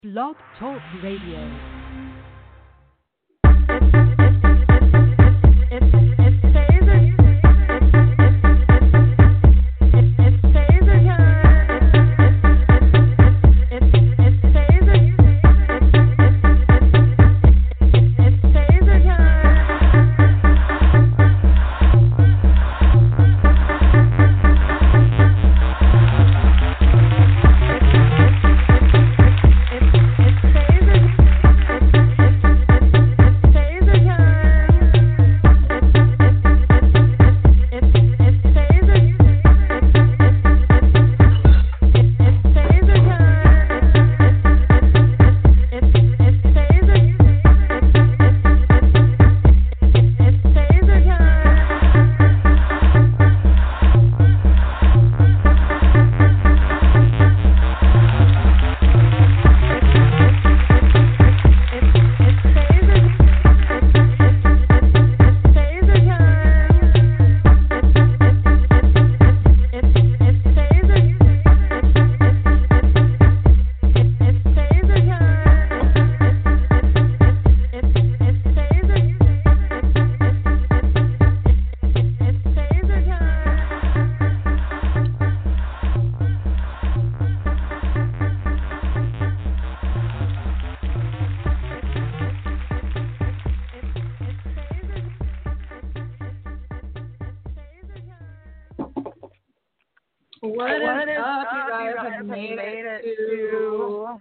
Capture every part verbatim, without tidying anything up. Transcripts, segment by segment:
Blog Talk Radio. What is, what is up, up? You guys, you guys have made, made it, it to...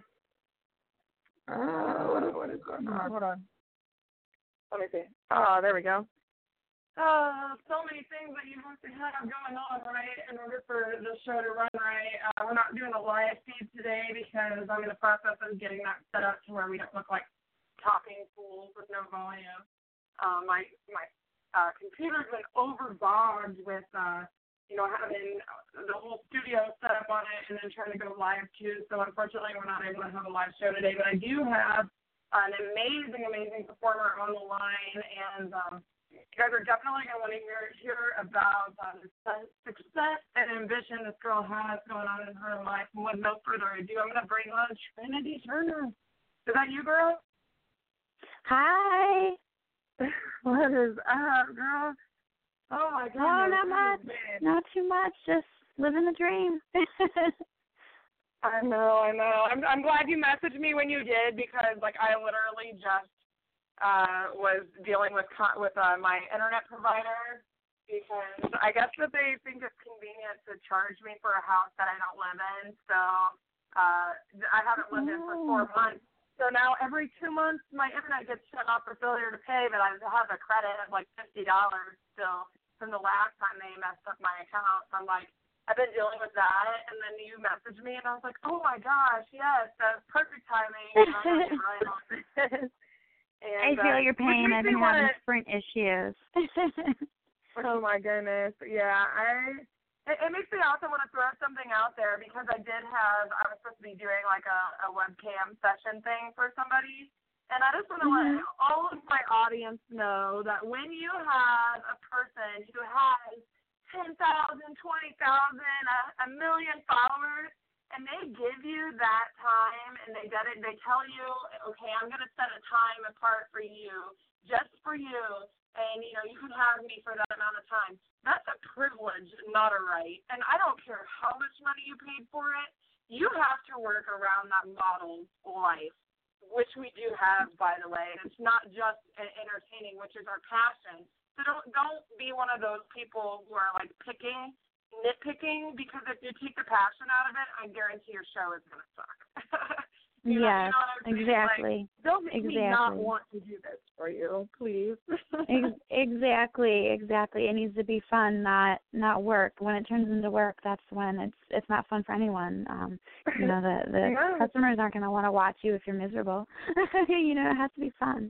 Uh, what, what is going on? Hold on. Let me see. Oh, there we go. Uh, so many things that you have to have going on, right, in order for the show to run right. Uh, we're not doing a live feed today because I'm in the process of getting that set up to where we don't look like talking fools with no volume. Uh, my my uh, computer's been overbogged with... Uh, you know, having the whole studio set up on it and then trying to go live too. So unfortunately, we're not able to have a live show today. But I do have an amazing, amazing performer on the line, and um, you guys are definitely going to want to hear hear about uh, the success and ambition this girl has going on in her life. And with no further ado, I'm going to bring on Trinity Turner. Is that you, girl? Hi. What is up, girl? Oh, my God. Oh, not much. Not too much. Just living the dream. I know, I know. I'm I'm glad you messaged me when you did because, like, I literally just uh, was dealing with con- with uh, my internet provider because I guess that they think it's convenient to charge me for a house that I don't live in. So uh, I haven't lived in for four months. So now every two months my internet gets shut off for failure to pay, but I have a credit of like fifty dollars still from the last time they messed up my account. So I'm like, I've been dealing with that, and then you messaged me, and I was like, oh my gosh, yes, that's perfect timing. And I'm gonna get right on this. And, I feel uh, your pain. I've been having wanna... sprint issues. Oh my goodness, yeah, I. It, it makes me also want to throw something out there because I did have, I was supposed to be doing like a, a webcam session thing for somebody. And I just want to mm-hmm. let all of my audience know that when you have a person who has ten thousand, twenty thousand, a, a million followers, and they give you that time and they get it, they tell you, okay, I'm going to set a time apart for you, just for you, and, you know, you can have me for that amount of time. That's a privilege, not a right. And I don't care how much money you paid for it. You have to work around that model's life, which we do have, by the way. And it's not just entertaining, which is our passion. So don't don't be one of those people who are, like, picking, nitpicking, because if you take the passion out of it, I guarantee your show is going to suck. You yes, know, you know exactly. Like, don't make exactly. me not want to do this for you, please. Ex- exactly, exactly. It needs to be fun, not not work. When it turns into work, that's when it's it's not fun for anyone. Um, you know, the the yeah. customers aren't going to want to watch you if you're miserable. You know, it has to be fun.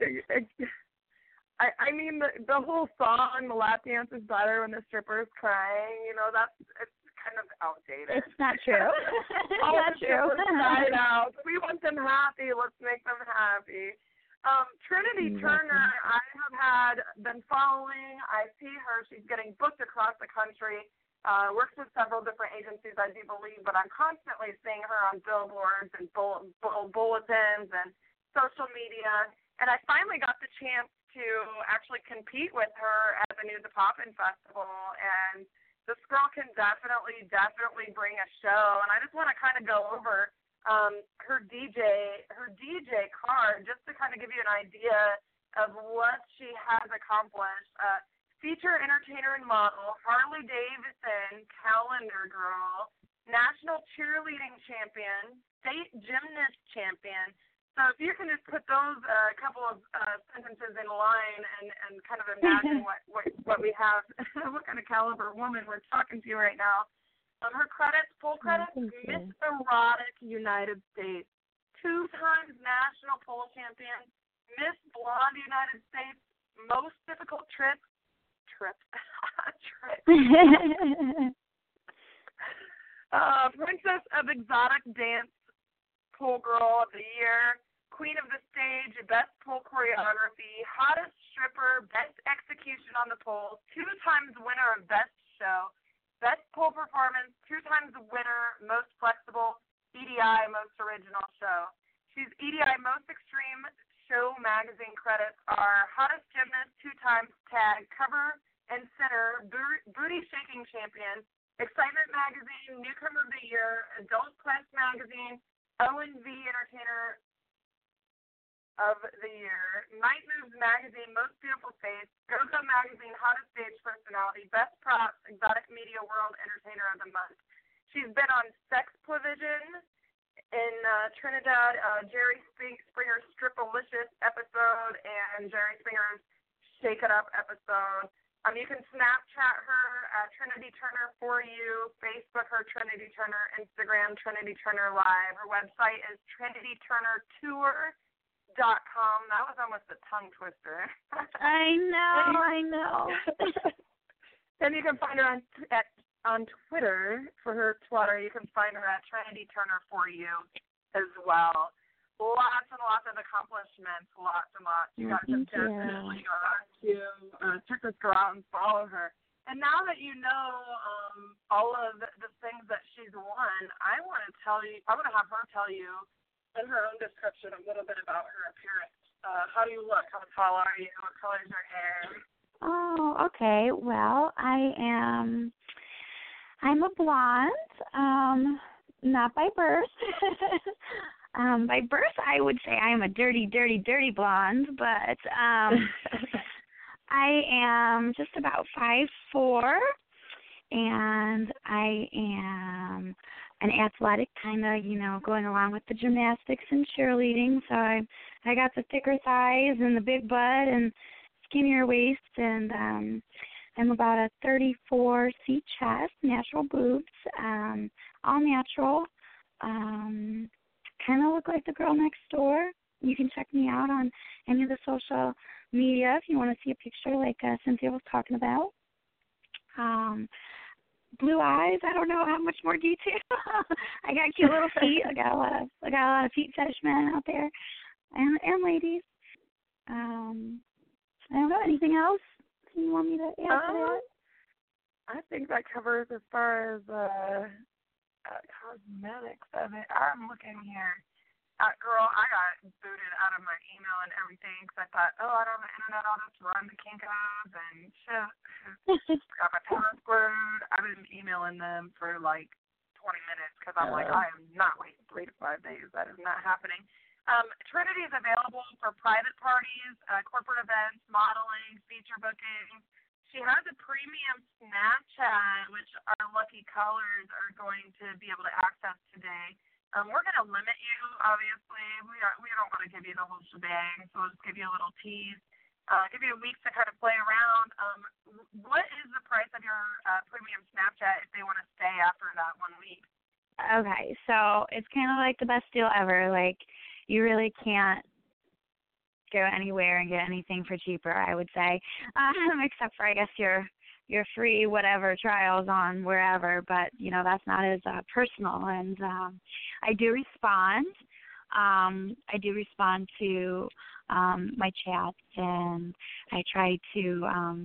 I I mean, the the whole song, the lap dance is better when the stripper is crying. You know, that's it's kind of outdated. It's not true. All not the true. died out. We want them happy. Let's make them happy. Um, Trinity exactly. Turner, I have had been following. I see her. She's getting booked across the country. Uh, works with several different agencies, I do believe, but I'm constantly seeing her on billboards and bull, bull, bulletins and social media. And I finally got the chance to actually compete with her at the News of Poppin' Festival. And this girl can definitely, definitely bring a show. And I just want to kind of go over um, her D J, her D J card, just to kind of give you an idea of what she has accomplished. Uh, Feature entertainer and model, Harley Davidson calendar girl, national cheerleading champion, state gymnast champion. So if you can just put those uh, couple of uh, sentences in line and, and kind of imagine what, what, what we have, what kind of caliber woman we're talking to right now. Um, her credits, full credits, Miss Erotic United States, two times national pole champion, Miss Blonde United States, most difficult trip, trip, trip. uh, Princess of Exotic Dance Pole Girl of the Year, Queen of the Stage, Best Pole Choreography, Hottest Stripper, Best Execution on the Pole, two times winner of Best Show, Best Pole Performance, two times winner, Most Flexible, E D I Most Original Show. She's E D I Most Extreme Show magazine credits are Hottest Gymnast, two times tag, cover and center, booty shaking champion, Excitement Magazine, Newcomer of the Year, Adult Quest Magazine, O and V Entertainer of the Year, Night Moves Magazine, Most Beautiful Face, Go-Go Magazine, Hottest Stage Personality, Best Props, Exotic Media World Entertainer of the Month. She's been on Sex Provision in uh, Trinidad, uh, Jerry Springer's Stripalicious episode, and Jerry Springer's Shake It Up episode. Um, you can Snapchat her at Trinity Turner for you, Facebook her Trinity Turner, Instagram Trinity Turner Live. Her website is trinity turner tour dot com. That was almost a tongue twister. I know, I know. And you can find her on at on Twitter for her Twitter. You can find her at Trinity Turner for you as well. Lots and lots of accomplishments, lots and lots. You guys have definitely got to uh, check this girl out and follow her. And now that you know um, all of the, the things that she's won, I want to tell you, I want to have her tell you in her own description a little bit about her appearance. Uh, how do you look? How tall are you? What color is your hair? Oh, okay. Well, I am, I'm a blonde, um, not by birth. Um, by birth, I would say I am a dirty, dirty, dirty blonde, but um, I am just about five foot four, and I am an athletic kind of, you know, going along with the gymnastics and cheerleading. So I, I got the thicker thighs and the big butt and skinnier waist, and um, I'm about a thirty-four C chest, natural boobs, um, all natural. Um, kind of look like the girl next door. You can check me out on any of the social media if you want to see a picture like uh, Cynthia was talking about. Um, blue eyes. I don't know how much more detail. I got cute little feet. I got a lot of I got a lot of feet fetish men out there, and and ladies. Um, I don't know, anything else you want me to add um, to that? I think that covers as far as uh. Uh, cosmetics of it. I'm looking here. Uh, girl, I got booted out of my email and everything because I thought, oh, I don't have the internet. I'll just run the Kinko's and shit. Got my password. I've been emailing them for like twenty minutes because I'm uh, like, I am not waiting three to five days. That is not happening. Um, Trinity is available for private parties, uh, corporate events, modeling, feature bookings. She has a premium Snapchat, which our lucky callers are going to be able to access today. Um, we're going to limit you, obviously. We are, we don't want to give you the whole shebang, so we'll just give you a little tease, uh, give you a week to kind of play around. Um, what is the price of your uh, premium Snapchat if they want to stay after that one week? Okay, so it's kind of like the best deal ever. Like, you really can't go anywhere and get anything for cheaper, I would say, um, except for, I guess, your your free whatever trials on wherever, but, you know, that's not as uh, personal, and um, I do respond. Um, I do respond to um, my chats, and I try to um,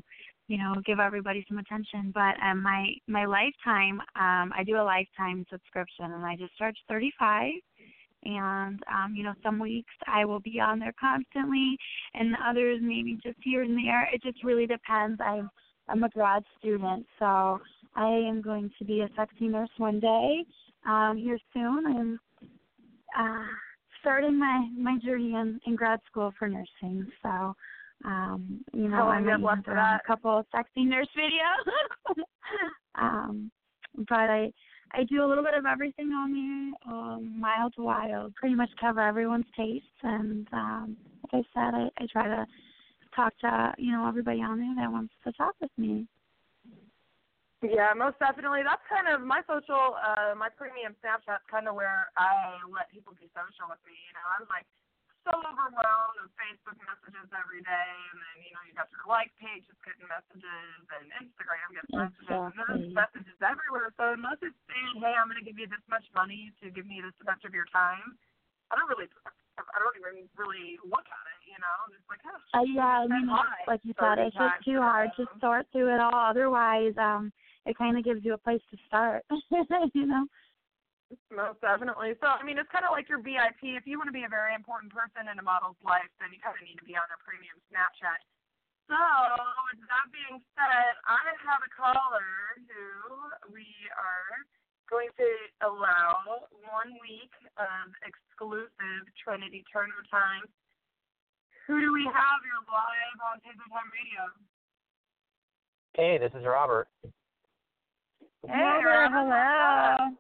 you know, give everybody some attention. But um, my my lifetime, um, I do a lifetime subscription, and I just charge thirty-five. And um, you know, some weeks I will be on there constantly, and others maybe just here and there. It just really depends. I'm I'm a grad student, so I am going to be a sexy nurse one day um, here soon. I'm uh, starting my my journey in, in grad school for nursing, so. Um, you know, I might have a couple of sexy nurse videos. um, but I I do a little bit of everything on there, um, mild to wild, pretty much cover everyone's tastes. And um, like I said, I, I try to talk to, you know, everybody on there that wants to talk with me. Yeah, most definitely. That's kind of my social, uh, my premium Snapchat's kind of where I let people be social with me. You know, I'm like, so overwhelmed with Facebook messages every day, and then, you know, you got your like page is getting messages, and Instagram gets messages, exactly. And there's messages everywhere. So unless it's saying, hey, I'm going to give you this much money to give me this much of your time, I don't really, I don't even really look at it, you know. It's like, oh, uh, yeah, I mean, like you said, it's just too hard to sort through it all. Otherwise, um, it kind of gives you a place to start, you know. Most definitely. So, I mean, it's kind of like your V I P. If you want to be a very important person in a model's life, then you kind of need to be on their premium Snapchat. So, with that being said, I have a caller who we are going to allow one week of exclusive Trinity Turner time. Who do we have? You're live on Taser Time Radio. Hey, this is Robert. Hey, Robert, hello.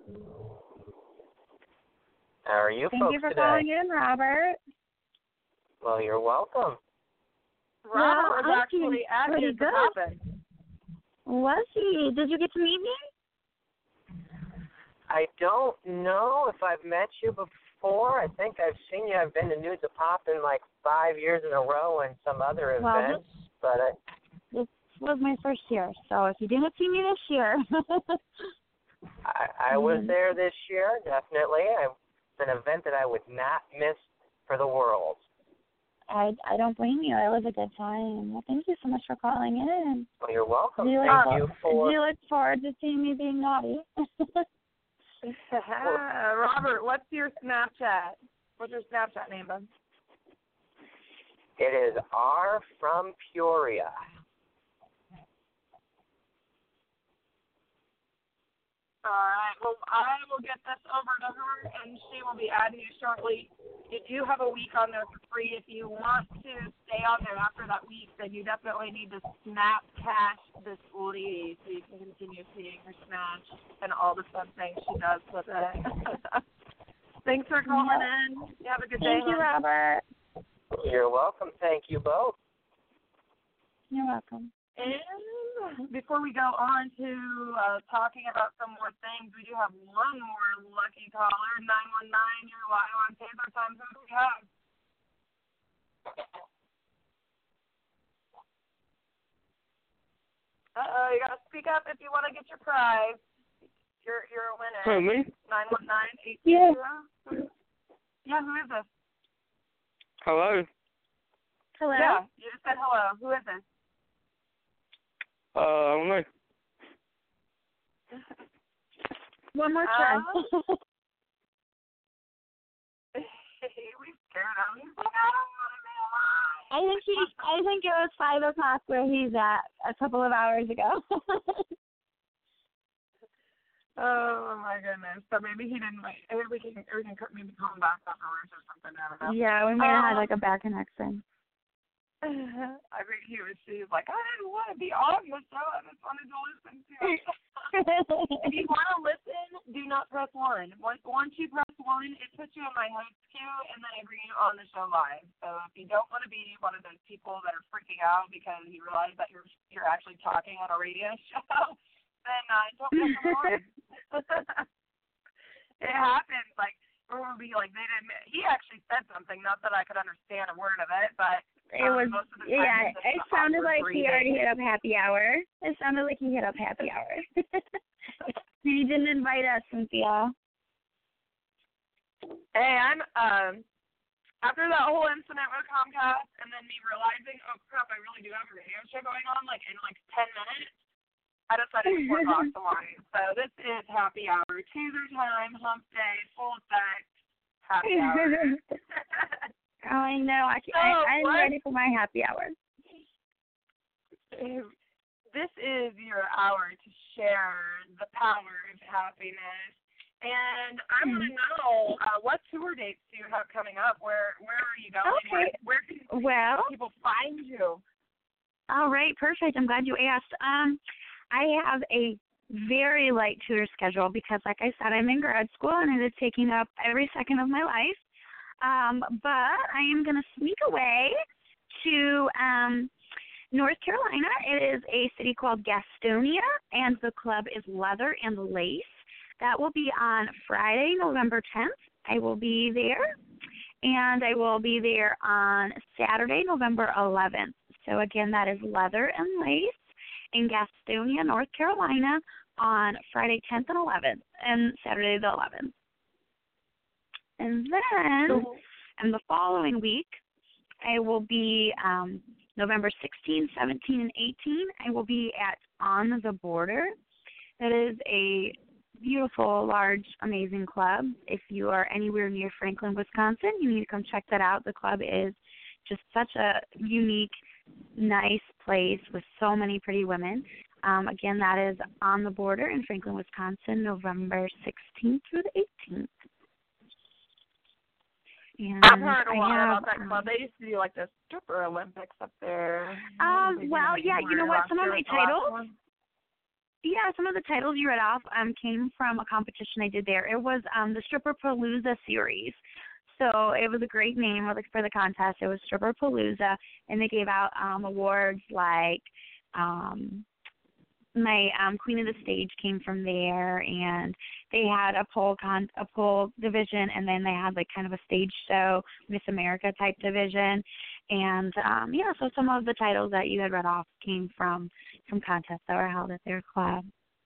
How are you Thank folks you for today? calling in, Robert. Well, you're welcome. Robert well, was actually at his topic. Was he? Did you get to meet me? I don't know if I've met you before. I think I've seen you. I've been to Nudes of Poppin' like five years in a row and some other well, events. This, but I, this was my first year, so if you didn't see me this year. I, I was there this year, definitely. I, it's an event that I would not miss for the world. I I don't blame you. It was a good time. Well, thank you so much for calling in. Well, you're welcome. Do you Thank look, you for... Do you look forward to seeing me being naughty? Robert, what's your Snapchat? What's your Snapchat name, bud? It is R from Peoria. All right. Well, I will get this over to her, and she will be adding you shortly. You do have a week on there for free. If you want to stay on there after that week, then you definitely need to snap cash this lady so you can continue seeing her snatch and all the fun things she does with it. Thanks for calling in. You have a good day. Thank you, Robert. You're welcome. Thank you both. You're welcome. And before we go on to uh, talking about some more things, we do have one more lucky caller, nine one nine, you're live on Taser Time. Who do we have? Uh-oh, you got to speak up if you want to get your prize. You're, you're a winner. Hello, me? nine one nine, eight two zero. Yeah. Yeah, who is this? Hello? Hello? Yeah, you just said hello. Who is this? Uh, I don't know. One more try. Uh, we scared him. He's like, I don't want to be alive. I think he. I think it was five o'clock where he's at a couple of hours ago. Oh my goodness! So maybe he didn't wait. Maybe we can, we can maybe call him back afterwards or something. I don't know. Yeah, we may have had um, like a bad connection. I think he was. She was like, I didn't want to be on the show. I just wanted to listen to it. If you want to listen, do not press one. Once once you press one, it puts you on my host queue, and then I bring you on the show live. So if you don't want to be one of those people that are freaking out because you realize that you're you're actually talking on a radio show, then uh, don't press one. It happens. Like, or we'll be like, they didn't. He actually said something, not that I could understand a word of it, but. It was, um, yeah, it sounded like he already hit up happy hour. It sounded like he hit up happy hour. He didn't invite us, Cynthia. Hey, I'm, um, after that whole incident with Comcast, and then me realizing, oh crap, I really do have a radio show going on, like in like ten minutes, I decided to work off the line. So this is happy hour, taser time, hump day, full effect, happy hour. Oh, I know. I, so, I, I'm what? ready for my happy hour. This is your hour to share the power of happiness. And I want to know, uh, what tour dates do you have coming up? Where Where are you going? Okay. Where, where can Well, people find you? all right, perfect. I'm glad you asked. Um, I have a very light tutor schedule because, like I said, I'm in grad school and it is taking up every second of my life. Um, but I am going to sneak away to um, North Carolina. It is a city called Gastonia, and the club is Leather and Lace. That will be on Friday, November tenth. I will be there. And I will be there on Saturday, November eleventh. So, again, that is Leather and Lace in Gastonia, North Carolina on Friday tenth and eleventh, and Saturday the eleventh. And then, and the following week, I will be um, November sixteenth, seventeenth, and eighteenth. I will be at On the Border. That is a beautiful, large, amazing club. If you are anywhere near Franklin, Wisconsin, you need to come check that out. The club is just such a unique, nice place with so many pretty women. Um, again, that is On the Border in Franklin, Wisconsin, November sixteenth through the eighteenth. And I've heard a I lot have, about that club. They used to do like the stripper Olympics up there. Um, well, yeah, you know what? Some of my titles, yeah, some of the titles you read off um, came from a competition I did there. It was um, the Stripper Palooza series. So it was a great name for the contest. It was Stripper Palooza, and they gave out um, awards like um, my um, Queen of the Stage came from there, and they had a pole con a pole division, and then they had like kind of a stage show, Miss America type division, and um, yeah, so some of the titles that you had read off came from from contests that were held at their club.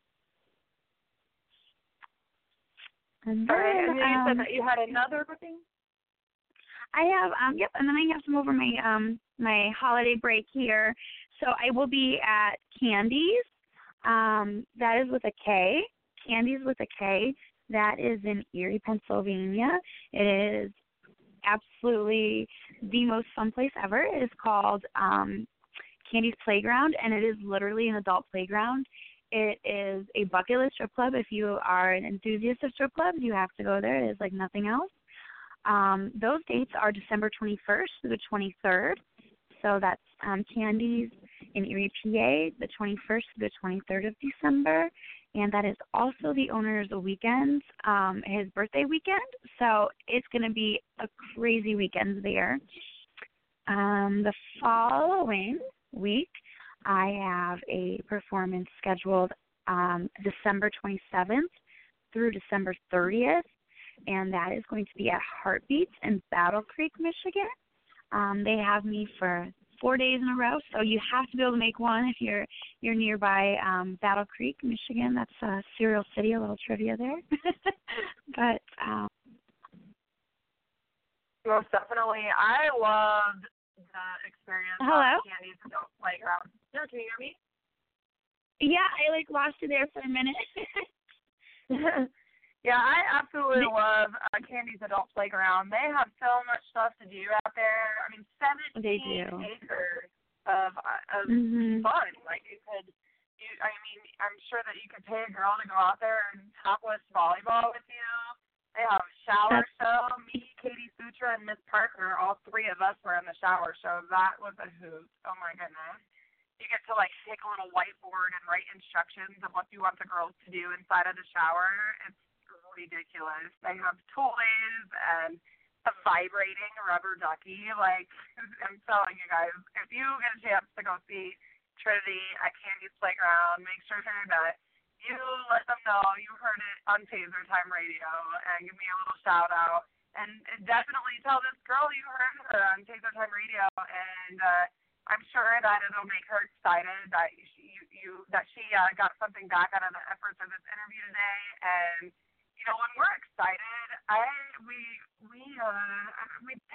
And then, All right, and then you um, said that you had another booking? I have, um, yep, and then I have some over my um my holiday break here. So I will be at Candy's. Um, that is with a K. Candy's with a K. That is in Erie, Pennsylvania. It is absolutely the most fun place ever. It is called um, Candy's Playground, and it is literally an adult playground. It is a bucket list strip club. If you are an enthusiast of strip clubs, you have to go there. It is like nothing else. Um, those dates are December twenty-first through the twenty-third. So that's um, Candy's in Erie, P A, the twenty-first through the twenty-third of December. And that is also the owner's weekend, um, his birthday weekend. So it's going to be a crazy weekend there. Um, the following week, I have a performance scheduled um, December twenty-seventh through December thirtieth. And that is going to be at Heartbeats in Battle Creek, Michigan. Um, they have me for four days in a row, so you have to be able to make one if you're you're nearby um, Battle Creek, Michigan. That's uh, Cereal City, a little trivia there. But um, most definitely, I loved the experience hello? of Candy's Adult Playground. Yeah, can you hear me? Yeah, I like lost you there for a minute. Yeah, I absolutely love uh, Candy's Adult Playground. They have so much stuff to do out there. I mean, seventeen They do. acres of uh, of Mm-hmm. fun. Like you could, you, I mean, I'm sure that you could pay a girl to go out there and topless volleyball with you. They have a shower That's... show. Me, Katie Sutra, and Miss Parker, all three of us were in the shower show. That was a hoot. Oh my goodness. You get to like take a little whiteboard and write instructions of what you want the girls to do inside of the shower. It's ridiculous. They have toys and a vibrating rubber ducky. Like, I'm telling you guys, if you get a chance to go see Trinity at Candy's Playground, make sure that you let them know you heard it on Taser Time Radio and give me a little shout out. And, and definitely tell this girl you heard her on Taser Time Radio, and uh, I'm sure that it'll make her excited that she, you, you that she uh, got something back out of the efforts of this interview today. And you know, when we're excited, I we we uh we tend to be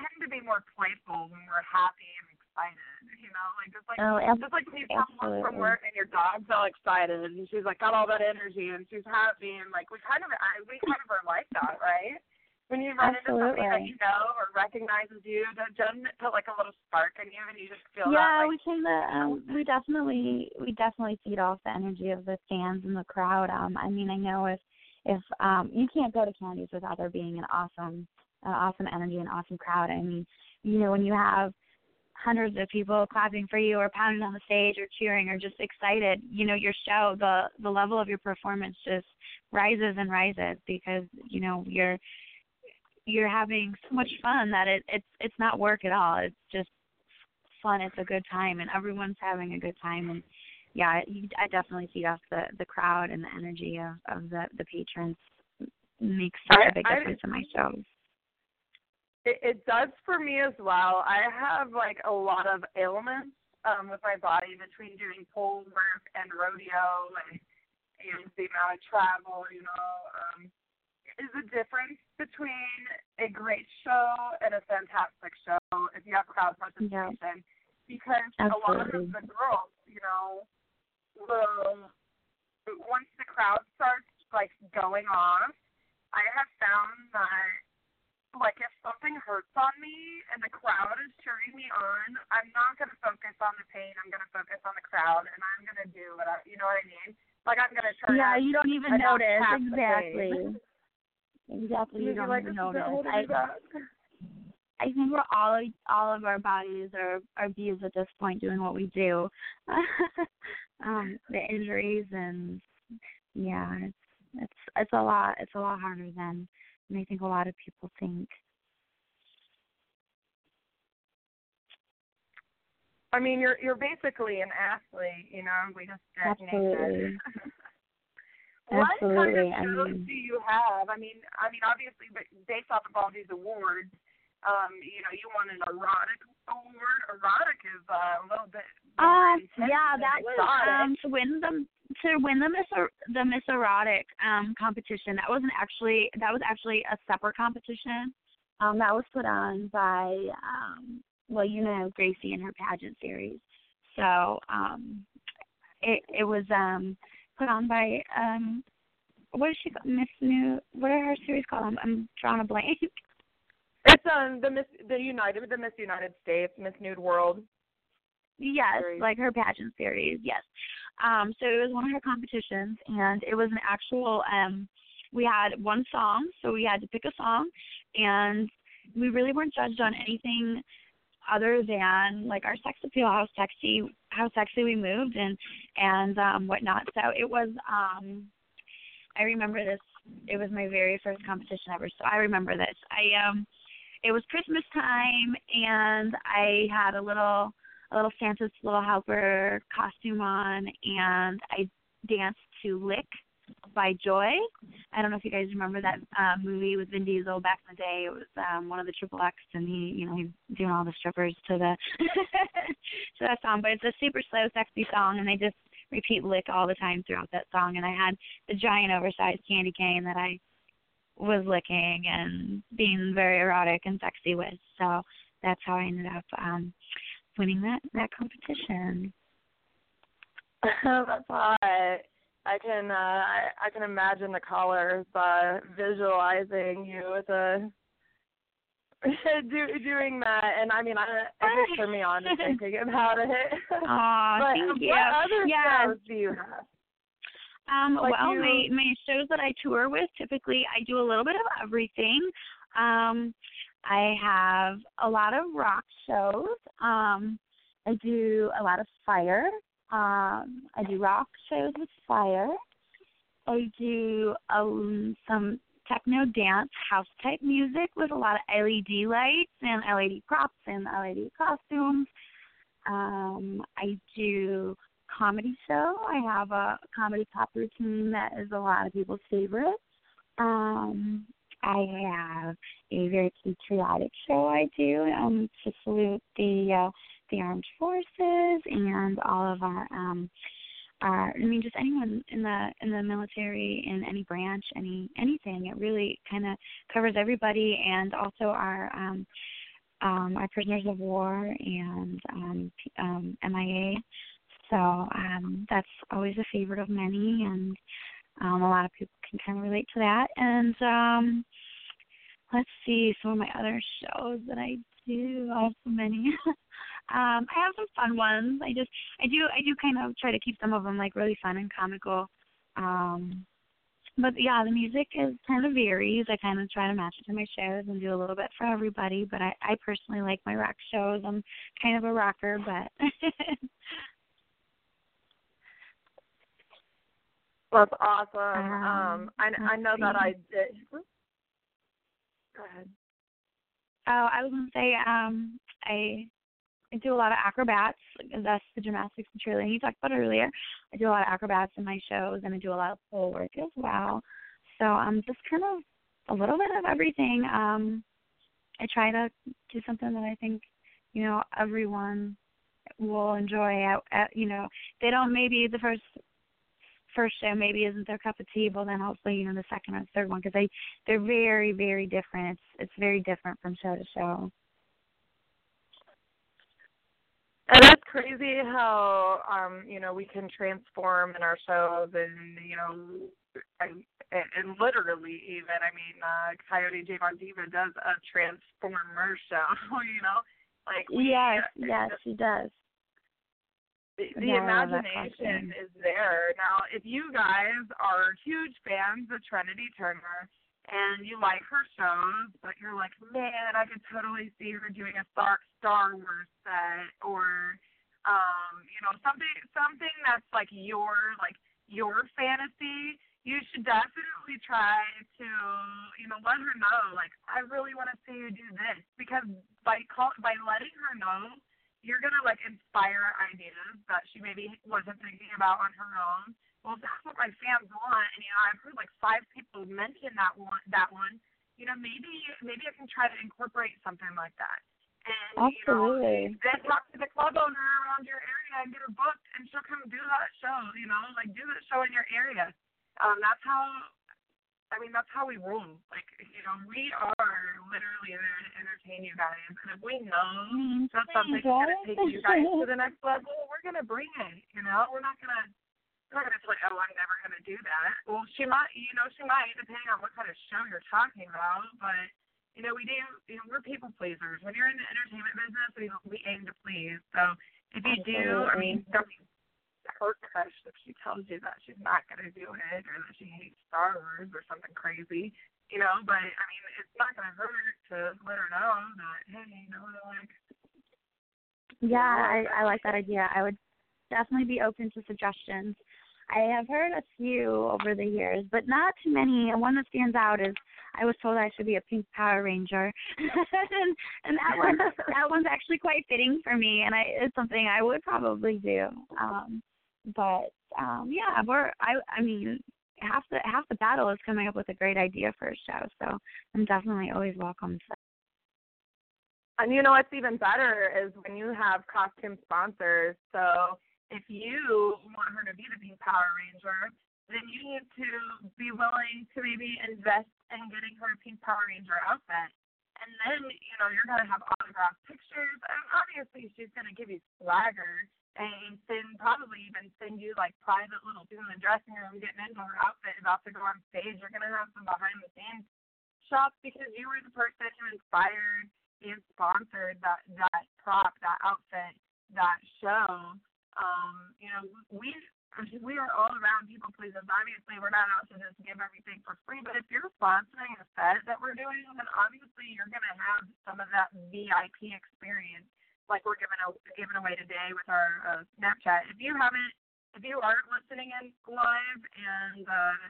more playful when we're happy and excited, you know, like just like Oh, ab- just like when you come home absolutely. from work and your dog's all excited and she's like got all that energy and she's happy and like we kind of I, we kind of are like that, right? When you run Absolutely. into somebody that you know or recognizes you, that doesn't it put like a little spark in you and you just feel Yeah, that like we kind of um, we definitely we definitely feed off the energy of the fans and the crowd. Um, I mean, I know if if um, you can't go to Candies without there being an awesome, uh, awesome energy and awesome crowd. I mean, you know, when you have hundreds of people clapping for you or pounding on the stage or cheering or just excited, you know, your show, the the level of your performance just rises and rises because you know you're you're having so much fun that it it's it's not work at all. It's just fun. It's a good time, and everyone's having a good time. And yeah, you, I definitely feed off the, the crowd and the energy of, of the the patrons. Makes such a big I, difference in my shows. It, it does for me as well. I have like a lot of ailments um, with my body between doing pole work and rodeo, like and the amount of travel. You know, um, is the difference between a great show and a fantastic show if you have crowd participation. Yeah. Because Absolutely. a lot of the girls, you know, will once the crowd starts like going off, I have found that. Like, if something hurts on me and the crowd is cheering me on, I'm not going to focus on the pain. I'm going to focus on the crowd, and I'm going to do what I, you know what I mean? Like, I'm going to turn Yeah, up you don't even and not notice. pass the Exactly. pain. Exactly. You You'd be don't like, even "This is notice. holding I, me back." I think we're all all of our bodies are are abused at this point doing what we do. um, the injuries and yeah, it's it's it's a lot. It's a lot harder than. And I think a lot of people think. I mean, you're you're basically an athlete, you know. We just Absolutely. What Absolutely. kind of I shows mean, do you have? I mean, I mean, obviously, but based off of all these awards, um, you know, you won an erotic award. Erotic is uh, a little bit. More um, yeah, that was um to win the to win the Miss the Miss Erotic um competition. That wasn't actually that was actually a separate competition. Um, that was put on by um well, you know, Gracie and her pageant series. So um, it it was um put on by um what is she called? Miss New? What are her series called? I'm, I'm drawing a blank. It's um the Miss the United the Miss United States Miss Nude World. Yes, series. like her pageant series. Yes. Um, so it was one of her competitions, and it was an actual. Um, we had one song, so we had to pick a song, and we really weren't judged on anything other than like our sex appeal, how sexy, how sexy we moved, and and um, whatnot. So it was. Um, I remember this. It was my very first competition ever, so I remember this. I um, it was Christmas time, and I had a little, a little Santa's Little Helper costume on, and I danced to "Lick" by Joy. I don't know if you guys remember that uh, movie with Vin Diesel back in the day. It was um, one of the Triple X, and he, you know, he's doing all the strippers to the to that song. But it's a super slow, sexy song, and they just repeat "Lick" all the time throughout that song. And I had the giant, oversized candy cane that I was licking and being very erotic and sexy with. So that's how I ended up um, winning that that competition. That's hot. I can uh, I, I can imagine the callers uh, visualizing you with a do, doing that, and I mean, I, it just turned me on to thinking about it. Aw, but thank you. what other yes. shows do you have? Um, like well, you... my, my shows that I tour with, typically I do a little bit of everything. Um, I have a lot of rock shows. Um, I do a lot of fire. Um, I do rock shows with fire. I do um, some techno dance house type music with a lot of L E D lights and L E D props and L E D costumes. Um, I do comedy show. I have a comedy pop routine that is a lot of people's favorite. Um, I have a very patriotic show I do um, to salute the uh, the armed forces and all of our, um, our, I mean, just anyone in the in the military in any branch, any anything. It really kind of covers everybody, and also our um, um, are prisoners of war and um, P- um, M I A. So um, that's always a favorite of many, and um, a lot of people can kind of relate to that. And um, let's see, some of my other shows that I do. I have so many. um, I have some fun ones. I just, I do, I do kind of try to keep some of them like really fun and comical. Um, but yeah, the music is kind of varies. I kind of try to match it to my shows and do a little bit for everybody. But I, I personally like my rock shows. I'm kind of a rocker, but. That's awesome. Um, Um, I I know that I did. Go ahead. Oh, I was gonna say, um, I I do a lot of acrobats. Like, that's the gymnastics and cheerleading you talked about earlier. I do a lot of acrobats in my shows, and I do a lot of pole work as well. So I'm just kind of a little bit of everything. Um, I try to do something that I think, you know, everyone will enjoy. At, at you know, they don't maybe the first. first show maybe isn't their cup of tea, but then hopefully, you know, the second or third one, because they, they're very, very different. It's, it's very different from show to show. And it's crazy how, um, you know, we can transform in our shows and, you know, and, and literally even, I mean, uh, Coyote J. Von Diva does a Transformer show, you know? Like we, Yes, yes, she does. The, the yeah, imagination is there. Now, if you guys are huge fans of Trinity Turner and you like her shows, but you're like, man, I could totally see her doing a Star Star Wars set, or, um, you know, something something that's like your like your fantasy, you should definitely try to, you know, let her know, like, I really want to see you do this, because by call, by letting her know, you're going to, like, inspire ideas that she maybe wasn't thinking about on her own. Well, that's what my fans want. And, you know, I've heard, like, five people mention that one. That one. You know, maybe maybe I can try to incorporate something like that. And, Absolutely. you know, then talk to the club owner around your area and get her booked, and she'll come do that show, you know, like, do the show in your area. Um, that's how... I mean, that's how we roll. Like, you know, we are literally there to entertain you guys. And if we know mm, that something's going to take you guys to the next level, we're going to bring it, you know? We're not going to, we're not going to say, oh, I'm never going to do that. Well, she might, you know, she might, depending on what kind of show you're talking about. But, you know, we do, you know, we're people pleasers. When you're in the entertainment business, we, we aim to please. So if you Absolutely. do, I mean, don't her crush if she tells you that she's not going to do it, or that she hates Star Wars or something crazy, you know, but, I mean, it's not going to hurt to let her know that, hey, you know, like... Yeah, I, I like that idea. I would definitely be open to suggestions. I have heard a few over the years, but not too many. One that stands out is I was told I should be a pink Power Ranger, and, and that one that one's actually quite fitting for me, and I, it's something I would probably do. Um, but um, yeah, we're I I mean half the half the battle is coming up with a great idea for a show, so I'm definitely always welcome to. And you know what's even better is when you have costume sponsors. So if you want her to be the pink Power Ranger, then you need to be willing to maybe invest in getting her a pink Power Ranger outfit. And then, you know, you're going to have autographed pictures. And obviously she's going to give you swagger and send, probably even send you, like, private little things in the dressing room getting into her outfit, about to go on stage. You're going to have some behind-the-scenes shots because you were the person who inspired and sponsored that, that prop, that outfit, that show. Um, you know, we we are all around people pleasers. Obviously, we're not out to just give everything for free, but if you're sponsoring a set that we're doing, then obviously you're going to have some of that V I P experience, like we're giving, a, giving away today with our uh, Snapchat. If you haven't, if you aren't listening in live, and uh,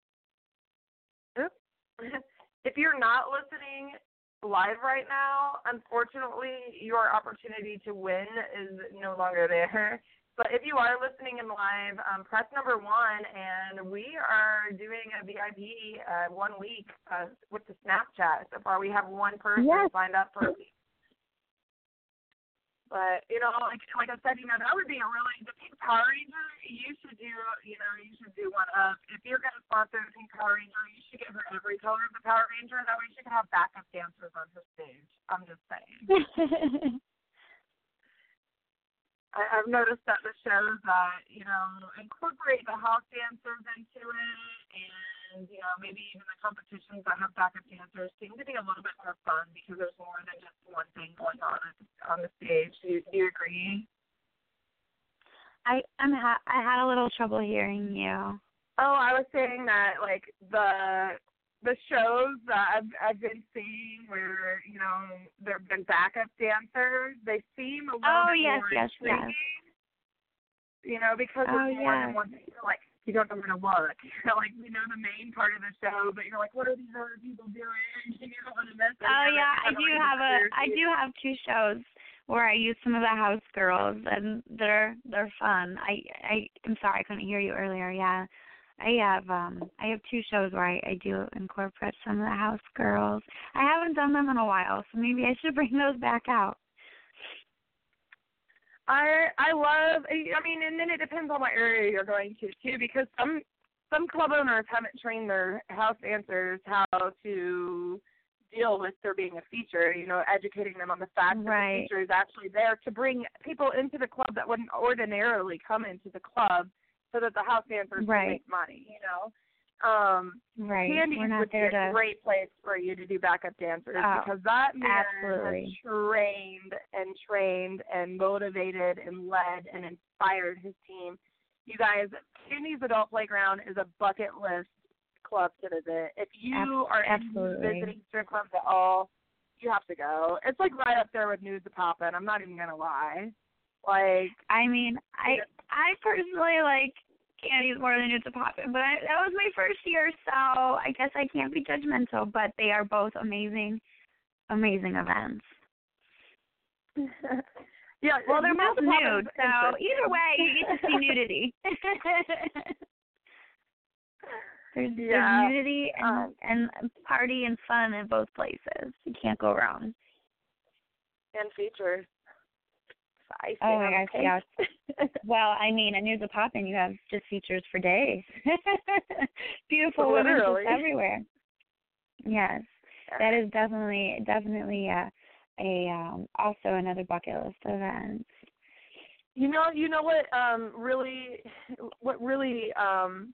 oops, if you're not listening live right now, unfortunately, your opportunity to win is no longer there. But if you are listening in live, um, press number one, and we are doing a V I P uh, one week uh, with the Snapchat. So far, we have one person yes. signed up for a week. But, you know, like like I said, you know, that would be a really, the Pink Power Ranger, you should do, you know, you should do one up. If you're going to sponsor the Pink Power Ranger, you should get her every color of the Power Ranger. That way she can have backup dancers on her stage. I'm just saying. I, I've noticed that the shows that, you know, incorporate the house dancers into it and, you know, maybe even the competitions that have backup dancers seem to be a little bit more fun because there's more than just one thing going on on the stage. Do you, do you agree? I I'm ha- I had a little trouble hearing you. Oh, I was saying that, like, the the shows that I've, I've been seeing where, you know, there have been backup dancers, they seem a little Oh, bit yes, more yes, intriguing. yes. You know, because Oh, it's more yes. than one thing. You're like, you don't know where to look. You're like, we know the main part of the show, but you're like, what are these other people doing? You don't want to miss it. Oh You know, yeah, that's I kinda do like have a the I do have two shows where I use some of the house girls and they're they're fun. I I I'm sorry I couldn't hear you earlier. Yeah. I have um I have two shows where I, I do incorporate some of the house girls. I haven't done them in a while, so maybe I should bring those back out. I I love. I mean, and then it depends on what area you're going to too, because some some club owners haven't trained their house dancers how to deal with there being a feature. You know, educating them on the fact Right. that the feature is actually there to bring people into the club that wouldn't ordinarily come into the club, so that the house dancers Right. can make money. You know. Um, Right. Candy's We're not would be there a to great place for you to do backup dancers Oh, because that man absolutely. has trained and trained and motivated and led and inspired his team. You guys, Candy's Adult Playground is a bucket list club to visit. If you Ab- are absolutely. into visiting strip clubs at all, you have to go. It's like right up there with Nudes of Poppin'. I'm not even gonna lie. Like, I mean, I I personally like Candy's more than Nudes of Poppin', but I, that was my first year, so I guess I can't be judgmental. But they are both amazing, amazing events. yeah. Well, they're Nudes both of Poppin' nude, is so interesting. either way, you get to see nudity. there's, Yeah. there's nudity and, Um, and party and fun in both places. You can't go wrong. and features. I Oh my gosh, okay. yes. Well, I mean, at Nudes of Poppin', you have just features for days. Beautiful women Literally. just everywhere. Yes, that is definitely, definitely a, a um, also another bucket list event. You know, you know what? Um, really, what really um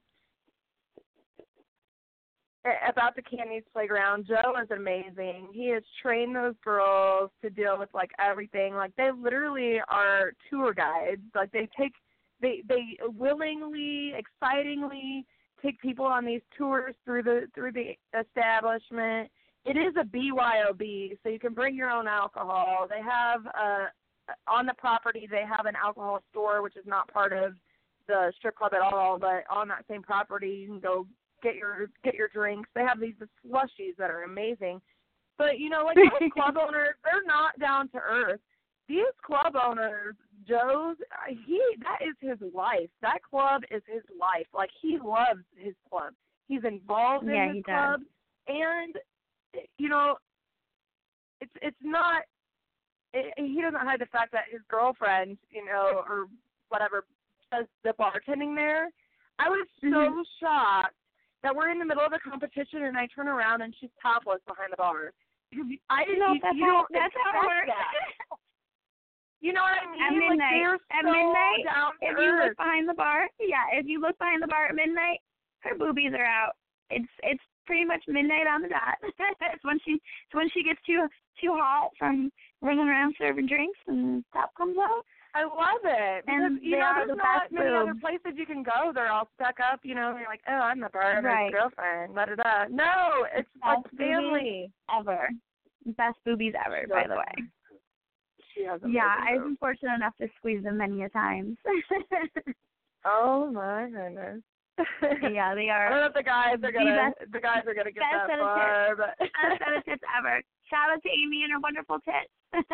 about the Candy's Playground, Joe is amazing. He has trained those girls to deal with like everything. Like they literally are tour guides. Like they take, they they willingly, excitingly take people on these tours through the through the establishment. It is a B Y O B, so you can bring your own alcohol. They have uh on the property. They have an alcohol store, which is not part of the strip club at all, but on that same property, you can go get your get your drinks. They have these slushies that are amazing. But, you know, like those club owners, they're not down to earth. These club owners, Joe's, he that is his life. That club is his life. Like, he loves his club. He's involved Yeah, in his he club. does. And, you know, it's it's not, it, he doesn't hide the fact that his girlfriend, you know, or whatever, does the bartending there. I was so Mm-hmm. shocked that we're in the middle of a competition and I turn around and she's topless behind the bar. Because I didn't No, you, that's you how don't that's how it expect works. that. You know what I mean? At Like, midnight, they're at so midnight, down to if you earth. look behind the bar, yeah, if you look behind the bar at midnight, her boobies are out. It's it's pretty much midnight on the dot. it's when she it's when she gets too too hot from running around serving drinks and top comes out. I love it. Because, And you they know, are there's the not best many other boobs. places you can go. They're all stuck up, you know, and you're like, oh, I'm the bar's Right. girlfriend, da da da. No, it's like Best family. Ever. Best boobies ever, by the way. She has Yeah, amazing I've boobs. been fortunate enough to squeeze them many a times. Oh my goodness. Yeah, they I don't are know if the guys are the gonna best- the guys are gonna get best that set of far, but best set of tits ever. Shout out to Amy and her wonderful tits.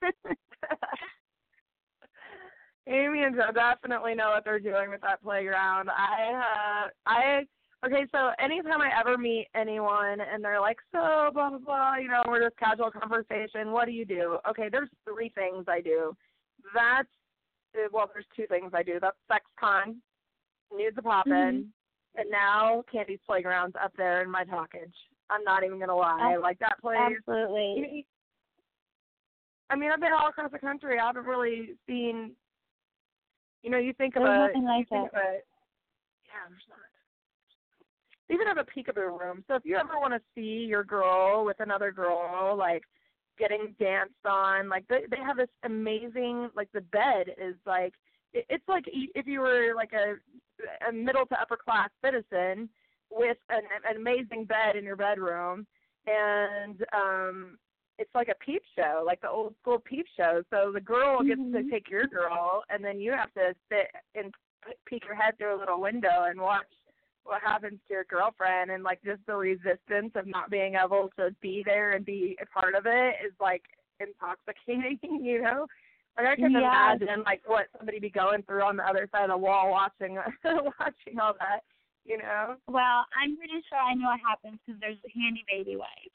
Amy and Joe definitely know what they're doing with that playground. I uh I okay, so anytime I ever meet anyone and they're like, so blah blah blah, you know, we're just casual conversation, what do you do? Okay, there's three things I do. that's, well, there's two things I do. That's SexCon, Nudes a Poppin', Mm-hmm. and now Candy's Playground's up there in my talkage. I'm not even going to lie. Like, that place. Absolutely. I mean, I've been all across the country. I haven't really seen, you know, you think of There's a, nothing like you think it. of a, yeah, there's not. They even have a peekaboo room. So if you ever want to see your girl with another girl, like, getting danced on, like, they, they have this amazing, like, the bed is, like, it, it's like if you were, like, a, a middle to upper class citizen with an, an amazing bed in your bedroom, and, um, it's like a peep show, like the old school peep show. So the girl gets Mm-hmm. to take your girl, and then you have to sit and peek your head through a little window and watch what happens to your girlfriend. And, like, just the resistance of not being able to be there and be a part of it is, like, intoxicating, you know? Like, I can Yeah. imagine, like, what somebody be going through on the other side of the wall watching watching all that, you know? Well, I'm pretty sure I know what happens because there's handy baby wipes.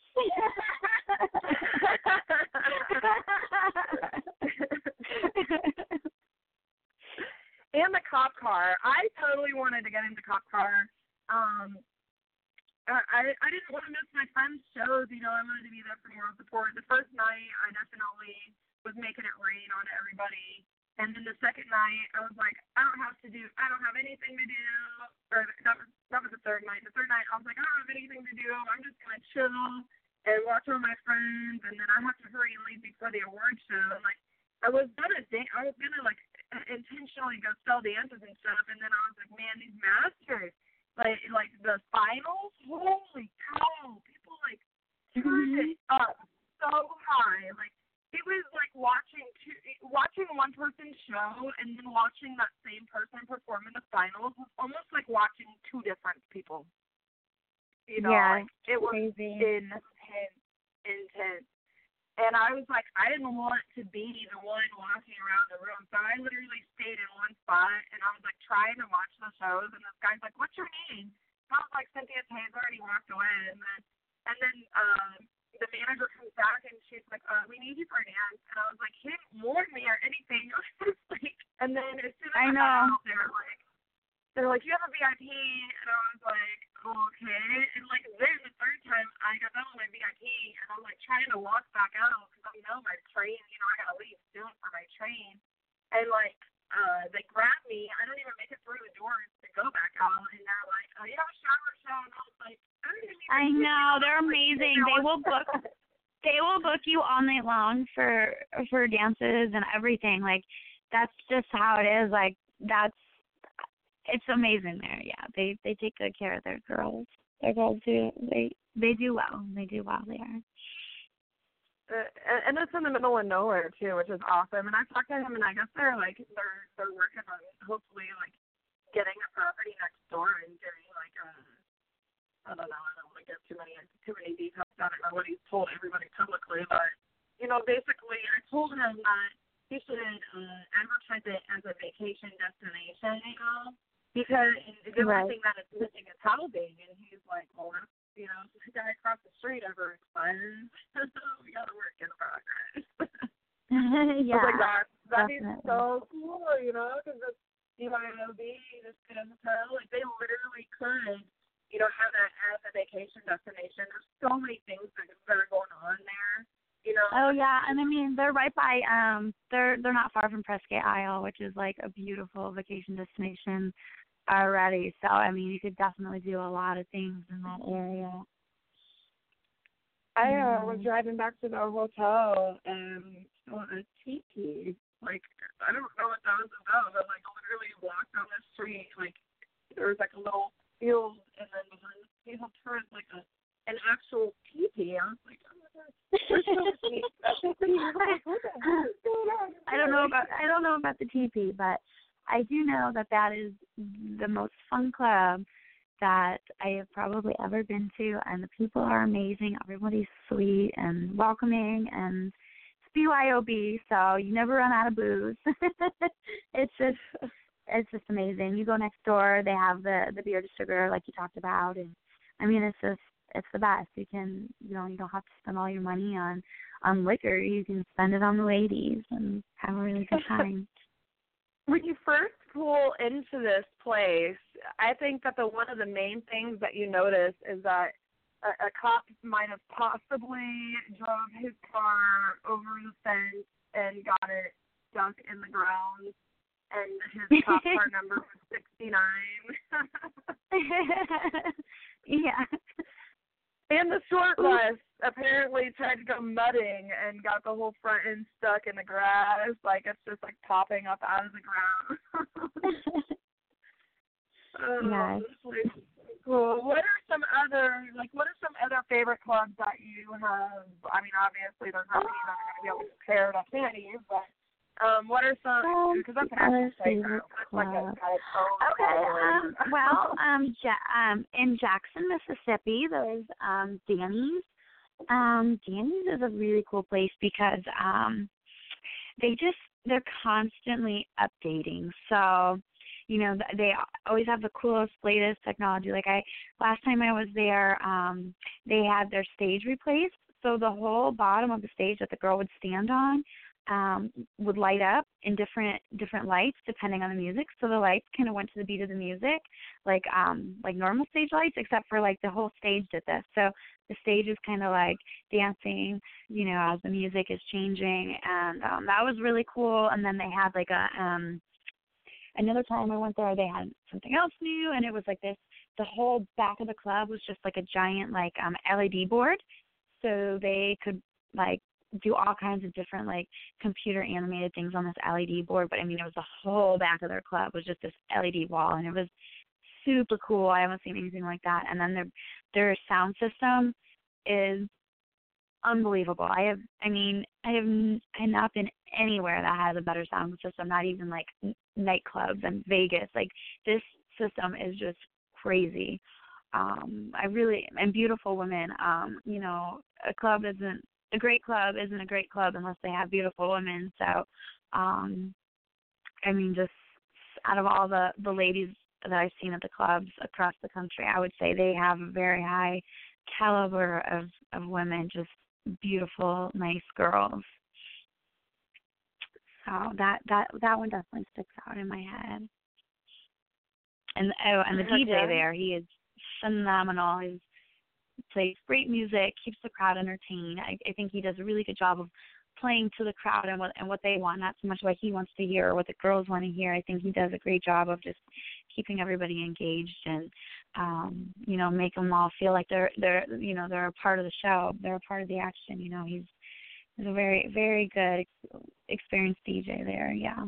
And the cop car. I totally wanted to get into cop car. Um, I I didn't want to miss my friend's shows. You know, I wanted to be there for moral support. The first night, I definitely was making it rain on everybody. And then the second night, I was like, I don't have to do, I don't have anything to do. Or that was, that was the third night. The third night, I was like, I don't have anything to do. I'm just going to chill and watch all my friends. And then I have to hurry and leave before the award show. And, like, I was going to, I was going to, like, intentionally go sell dances and stuff. And then I was like, man, these masters, like, like the finals, holy cow. People, like, turned it up so high. Like, it was like watching two, watching one person's show and then watching that same person perform in the finals was almost like watching two different people. You know, Yeah, like, it was crazy. intense, intense. And I was like, I didn't want to be the one walking around the room, so I literally stayed in one spot, and I was like trying to watch the shows, and this guy's like, "What's your name?" And I was like, "Cynthia Taser," and he walked away, and then, and then, um. the manager comes back and she's like, uh, we need you for a dance. And I was like, he didn't warn me or anything. I was just like, and then as soon as I I, know. got out, they're like, they're like, you have a V I P. And I was like, okay. And, like, then the third time I got done with my V I P, and I'm, like, trying to walk back out because I know my train, you know, I got to leave soon for my train. And, like, uh, they grab me. I don't even make it through the doors to go back out. And they're like, oh, you have a shower show. And I was like, I don't even I know, they're amazing. They will book they will book you all night long for for dances and everything. Like, that's just how it is. Like, that's it's amazing there. Yeah, they they take good care of their girls. Their girls do they they do well. They do well there. Uh, and it's in the middle of nowhere too, which is awesome. And I talked to him, and I guess they're like they're they're working on hopefully like getting a property next door and getting like a. I don't know. I don't want to get too many too many details. I don't know what he's told everybody publicly, but you know, basically, I told him that he should uh, advertise it as a vacation destination, you know, because the Right. only thing that it's missing is housing. And he's like, well, that's, you know, if the guy across the street ever expires, we got to work in progress. Yeah. I was like, that that'd be definitely. so cool, you know, because it's B Y O B, just get in the hotel, like they literally could. You know, have that as a vacation destination. There's so many things that, that are going on there. You know. Oh yeah, and I mean they're right by um they're they're not far from Prescott Isle, which is like a beautiful vacation destination already. So I mean you could definitely do a lot of things in that area. I uh, Mhm. was driving back to the hotel and saw a teepee. Like, I don't know what that was about, but like literally walked on the street, like there was like a little field, and then behind the field turned like a an actual teepee. I was like, oh my god, there's so much neat stuff. I don't know about I don't know about the teepee, but I do know that that is the most fun club that I have probably ever been to, and the people are amazing. Everybody's sweet and welcoming, and it's B Y O B, so you never run out of booze. It's just it's just amazing. You go next door, they have the the beer distributor like you talked about, and I mean it's just it's the best. You can you know you don't have to spend all your money on on liquor. You can spend it on the ladies and have a really good time. When you first pull into this place, I think that the one of the main things that you notice is that a, a cop might have possibly drove his car over the fence and got it stuck in the ground, and his cop car number was sixty-nine. Yeah. And the short bus apparently tried to go mudding and got the whole front end stuck in the grass. Like, it's just, like, popping up out of the ground. Oh, Yes. Cool. What are some other, like, what are some other favorite clubs that you have? I mean, obviously, there's not many that are going to be able to compare to Fanny's, but um, what are some, because that's an other actual favorite That's like a, club. got its own Okay. category. Um, well, um, ja- um, in Jackson, Mississippi, there's um, Danny's. Um, Danny's is a really cool place because um, they just they're constantly updating. So, you know, they always have the coolest, latest technology. Like I last time I was there, um, they had their stage replaced. So the whole bottom of the stage that the girl would stand on um, would light up in different different lights depending on the music. So the lights kind of went to the beat of the music, like um, like normal stage lights, except for like the whole stage did this. So the stage is kind of like dancing, you know, as the music is changing, and um, that was really cool. And then they had like a um, another time I went there, they had something else new, and it was like this. The whole back of the club was just like a giant like um, L E D board, so they could like do all kinds of different like computer animated things on this L E D board. But I mean, it was the whole back of their club was just this L E D wall, and it was super cool. I haven't seen anything like that. And then their their sound system is unbelievable. I have, I mean, I have, I have not been anywhere that has a better sound system. Not even like n- nightclubs in Vegas. Like this system is just crazy. Um, I really and beautiful women. Um, you know, a club isn't a great club isn't a great club unless they have beautiful women. So, um, I mean, just out of all the the ladies that I've seen at the clubs across the country, I would say they have a very high caliber of, of women, just beautiful, nice girls. So that, that that one definitely sticks out in my head. And oh, and the D J Okay. there, he is phenomenal. He plays great music, keeps the crowd entertained. I, I think he does a really good job of playing to the crowd and what and what they want, not so much what he wants to hear or what the girls want to hear. I think he does a great job of just keeping everybody engaged and um, you know, make them all feel like they're they're you know they're a part of the show, they're a part of the action. You know, he's he's a very very good experienced D J there. Yeah.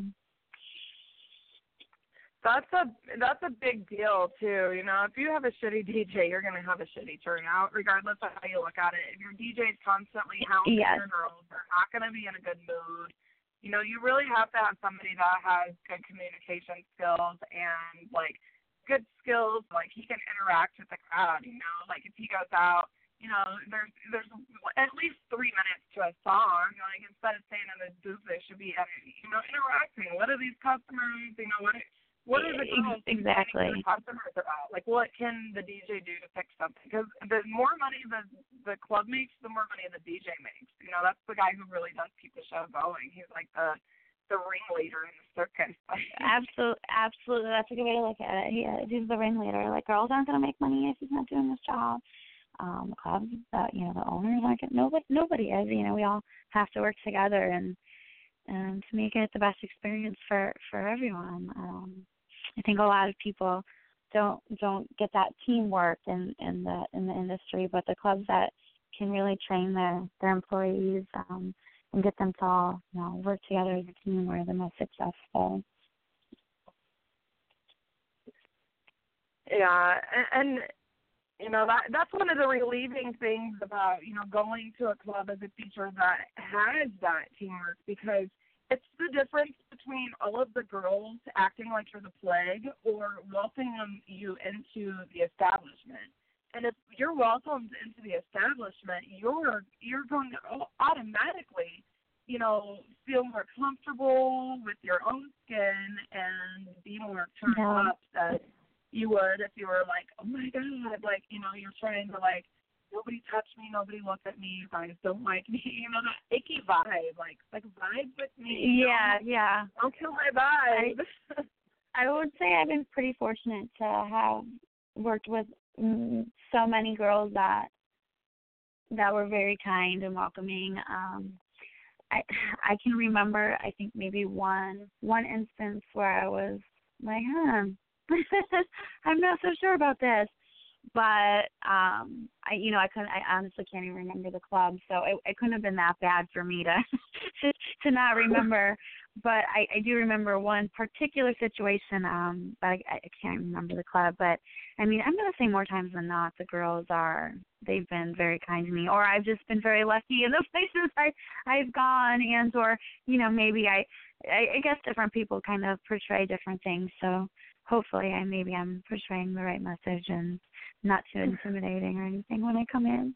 That's a that's a big deal too. You know, if you have a shitty D J, you're gonna have a shitty turnout, regardless of how you look at it. If your D J's constantly hounding Yes. your girls, they're not gonna be in a good mood. You know, you really have to have somebody that has good communication skills and like good skills. Like he can interact with the crowd. You know, like if he goes out, you know, there's there's at least three minutes to a song. Like instead of staying in the booth, they should be, you know, interacting. What are these customers? You know, what? What are the girls exactly the customers about? Like, what can the D J do to fix something? Because the more money the the club makes, the more money the D J makes. You know, that's the guy who really does keep the show going. He's like the the ringleader in the circus. Absolutely, absolutely. That's a good way to look at it. He, uh, he's the ringleader. Like, girls aren't going to make money if he's not doing this job. Um, the clubs, uh, you know, the owners aren't getting, nobody, nobody is. You know, we all have to work together and and to make it the best experience for for everyone. Um, I think a lot of people don't don't get that teamwork in, in the in the industry, but the clubs that can really train their their employees um, and get them to all, you know, work together as a team are the most successful. Yeah, and, and you know that that's one of the relieving things about, you know, going to a club as a feature that has that teamwork, because it's the difference between all of the girls acting like you're the plague or welcoming you into the establishment. And if you're welcomed into the establishment, you're you're going to automatically, you know, feel more comfortable with your own skin and be more turned Yeah. up than you would if you were like, oh my God, like, you know, you're trying to like nobody touched me, nobody looked at me, guys don't like me, you know, that icky vibe, like, like vibe with me. Yeah, don't, yeah. Don't kill my vibe. I, I would say I've been pretty fortunate to have worked with mm, so many girls that that were very kind and welcoming. Um, I I can remember, I think maybe one one instance where I was like, huh, I'm not so sure about this. But um, I, you know, I couldn't. I honestly can't even remember the club, so it, it couldn't have been that bad for me to to, to not remember. But I, I do remember one particular situation. Um, but I, I can't remember the club. But I mean, I'm gonna say more times than not, the girls are. They've been very kind to me, or I've just been very lucky in the places I I've gone, and or you know, maybe I, I, I guess different people kind of portray different things. So hopefully, I maybe I'm portraying the right message and not too intimidating or anything when I come in.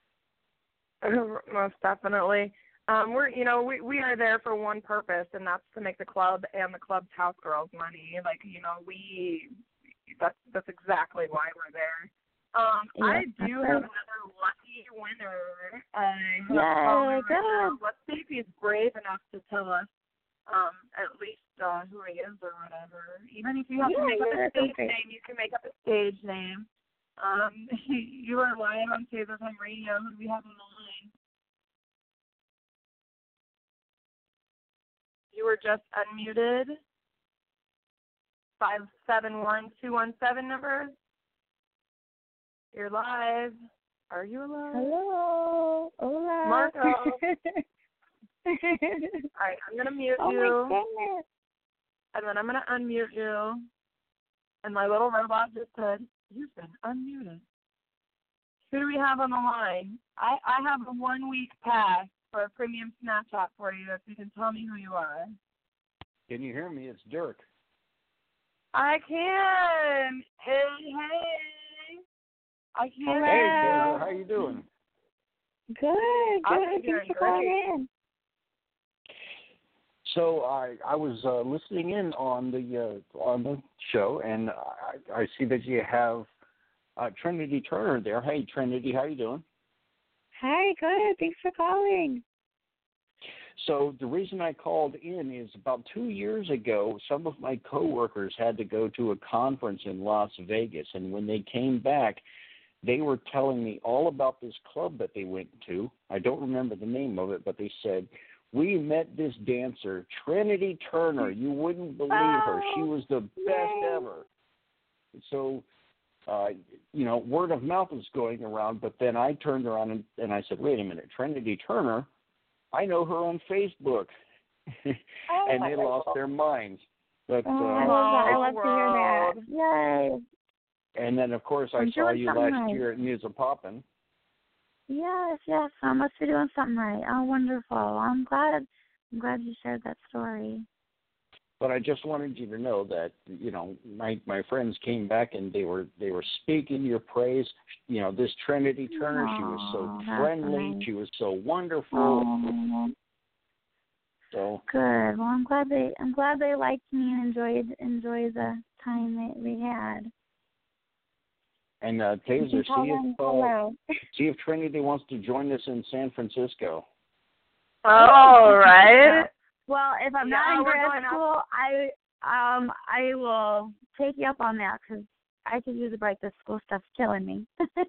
Most definitely. Um, we're, you know, we, we are there for one purpose, and that's to make the club and the club's house girls money. Like, you know, we, that's, that's exactly why we're there. Um, Yeah, I do right. have another lucky winner. I have Yay, a caller right good. now. Let's see if he's brave enough to tell us um, at least uh, who he is or whatever. Even if you have Yeah, to make up yeah, a stage okay. name, you can make up a stage name. Um, you are live on Taser Time Radio. Who do we have on the line? You were just unmuted. Five seven one two one seven number. You're live. Are you alive? Hello. Hola. Marco. All right, I'm gonna mute Oh you, my goodness. and then I'm gonna unmute you. And my little robot just said, "You've been unmuted." Who do we have on the line? I, I have a one-week pass for a premium Snapchat for you if you can tell me who you are. Can you hear me? It's Dirk. I can. Hey, hey. I can. Hello. Hey, Taser, how you doing? Good. I'm Good. doing Thanks for calling great. in. So I I was uh, listening in on the uh, on the show, and I, I see that you have uh, Trinity Turner there. Hey, Trinity, how you doing? Hi. Good. Thanks for calling. So the reason I called in is about two years ago, some of my coworkers had to go to a conference in Las Vegas, and when they came back, they were telling me all about this club that they went to. I don't remember the name of it, but they said, we met this dancer, Trinity Turner. You wouldn't believe her. She was the best ever. So, uh, you know, word of mouth was going around, but then I turned around and, and I said, wait a minute, Trinity Turner? I know her on Facebook. And they lost their minds. But, Oh, uh, I love that. I love world. to hear that. Yay. and then, of course, I I'm saw doing you something last right. year at News of Poppin'. Yes, yes. I must be doing something right. Oh, wonderful. I'm glad. I'm glad you shared that story. But I just wanted you to know that, you know, my my friends came back and they were they were speaking your praise. You know, this Trinity Turner, she was so Aw, that's friendly, nice. she was so wonderful. Oh, So good. Well, I'm glad they I'm glad they liked me and enjoyed enjoyed the time that we had. and uh, You Taser, can see tell them if uh, hello. see if Trinity wants to join us in San Francisco. All right. Well, if I'm Yeah, not in we're grad going out. school, I um I will take you up on that because I could use a break. This school stuff's killing me.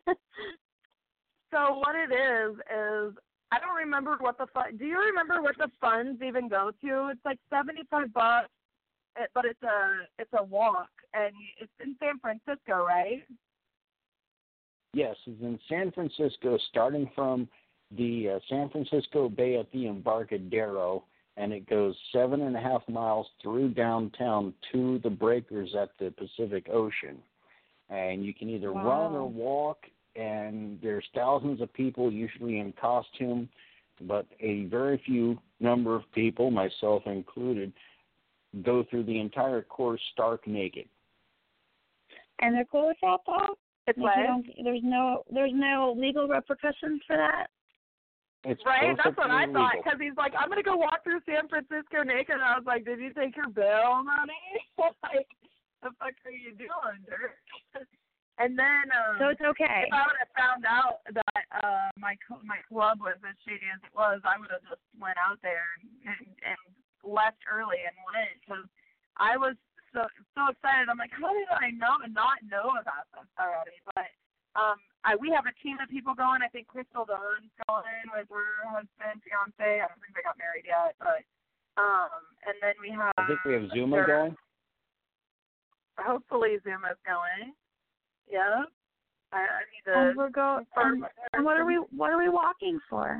So what it is is I don't remember what the fun. Do you remember what the funds even go to? It's like seventy-five bucks, it- but it's a it's a walk, and it's in San Francisco, right? Yes, it's in San Francisco, starting from the uh, San Francisco Bay at the Embarcadero, and it goes seven and a half miles through downtown to the breakers at the Pacific Ocean. And you can either Wow. run or walk, and there's thousands of people, usually in costume, but a very few number of people, myself included, go through the entire course stark naked. And they're cool with that, though? It's Like, you what? don't, there's no there's no legal repercussions for that? It's Right? That's what perfectly I thought. legal. Because he's like, I'm gonna go walk through San Francisco naked. And I was like, did you take your bill, honey? Like, the fuck are you doing, Dirk? And then um, So it's okay. if I would have found out that uh, my co- my club was as shady as it was, I would have just went out there and, and, and left early and went because I was so so excited. I'm like, how did I know not know about this already? But um, I we have a team of people going. I think Crystal Dawn's going with her husband, fiance. I don't think they got married yet, but um, and then we have. I think we have Zuma their, going. Hopefully Zuma's going. Yeah. I, I need to. And we're go. And, and what are we? What are we walking for?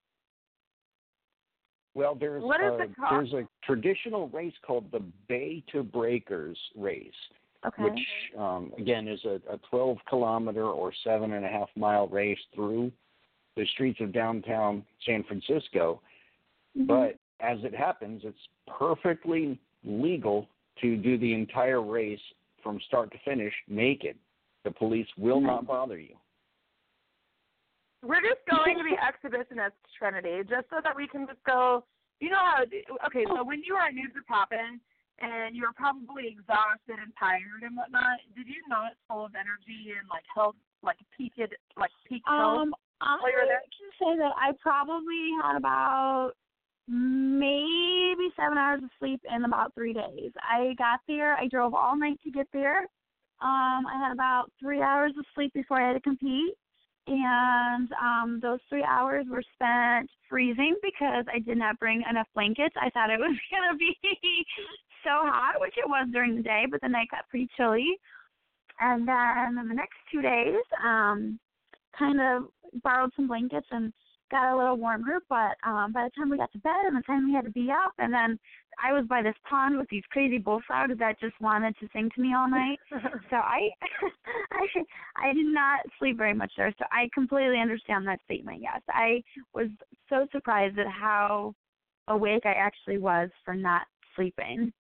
Well, there's What is uh, it called? there's a traditional race called the Bay to Breakers race, Okay. which um, again is a, a twelve kilometer or seven and a half mile race through the streets of downtown San Francisco. Mm-hmm. But as it happens, it's perfectly legal to do the entire race from start to finish naked. The police will not bother you. We're just going to be exhibitionist, Trinity, just so that we can just go. You know how? Okay, so when you were at News of Poppin' and you were probably exhausted and tired and whatnot, did you not full of energy and like health, like peaked, like peak health? Um, I while you were there? can say that I probably had about maybe seven hours of sleep in about three days. I got there. I drove all night to get there. Um, I had about three hours of sleep before I had to compete. And um, those three hours were spent freezing because I did not bring enough blankets. I thought it was going to be so hot, which it was during the day, but the night got pretty chilly. And then in the next two days, um, kind of borrowed some blankets and got a little warmer. But um, by the time we got to bed and the time we had to be up, and then I was by this pond with these crazy bullfrogs that just wanted to sing to me all night. So I, I, I did not sleep very much there. So I completely understand that statement. Yes, I was so surprised at how awake I actually was for not sleeping.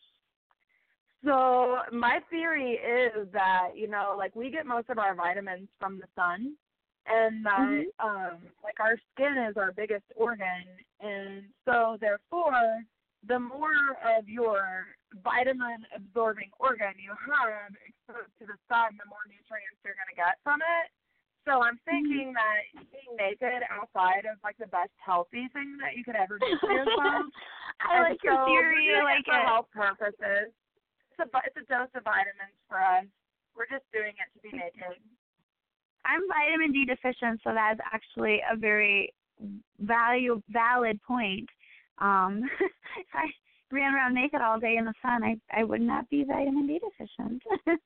So my theory is that, you know, like we get most of our vitamins from the sun, and that Mm-hmm. um, like our skin is our biggest organ, and so therefore, the more of your vitamin absorbing organ you have exposed to the sun, the more nutrients you're going to get from it. So I'm thinking mm-hmm. that being naked outside is like the best healthy thing that you could ever do for yourself. I like so your theory. I like for it. health purposes. It's a, it's a dose of vitamins for us. We're just doing it to be naked. I'm vitamin D deficient, so that's actually a very value valid point. Um, if I ran around naked all day in the sun, I I would not be vitamin D deficient.